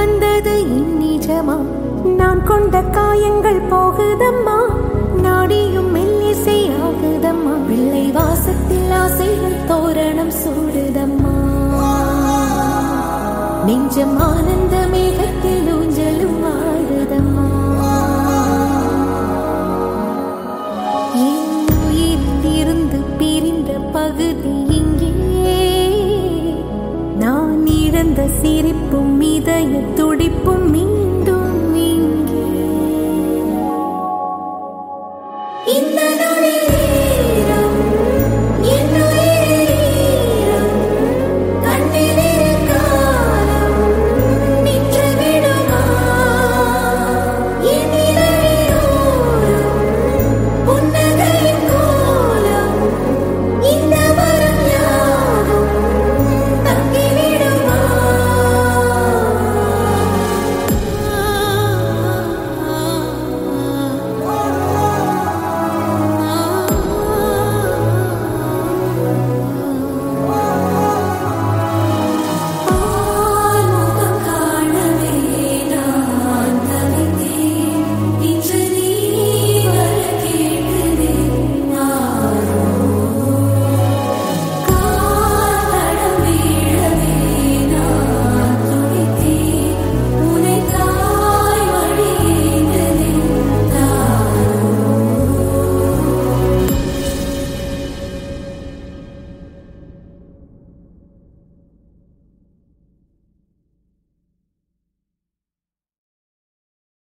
வந்தது இந்நிஜமா? நான் கொண்ட காயங்கள் போகுதம்மா, நாடியும் மெல்லிசை ஆகுதம்மா. பிள்ளை வாசத்தில் ஆசைகள் தோரணம் சூடுதம்மா. நெஞ்சம் ஆனந்த மேகத்தில் ஊஞ்சலும் ஆடுதம்மா. என் உயிரில் இருந்து பிரிந்த பகுதி